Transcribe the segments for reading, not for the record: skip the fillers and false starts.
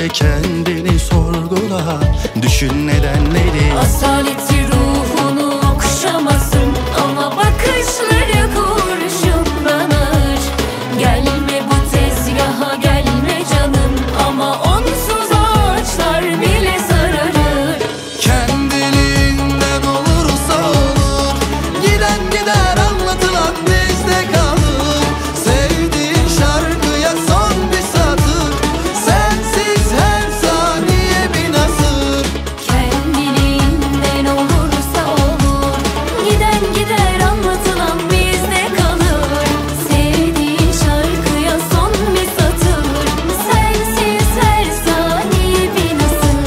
üzül de kendini sorgula. Düşün nedenleri. Asaleti ruhunu okşamasın ama bakışları kurşundan ağır. Gelme bu tezgaha gelme canım ama onsuz ağaçlar bile sararır. Kendiliğinden olursa olur, giden gider anlatılan bizde kalır. Sevdiğin şarkıya son bir satır, sensiz her saniye bir nasır. Kendiliğinden olursa olur, giden gider anlatılan bizde kalır. Sevdiğin şarkıya son bir satır, sensiz her saniye bir nasır.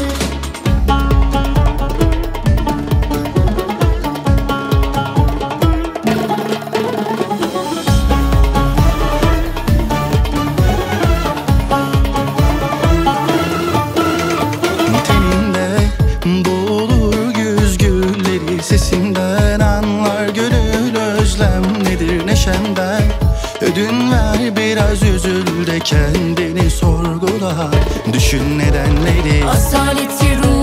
Teninde boğulur güz gülleri, sesinden anlar gönül özlem nedir neşemden. Ödün ver biraz üzül de kendini sorgula. Düşün nedenleri. Asaleti ruhunu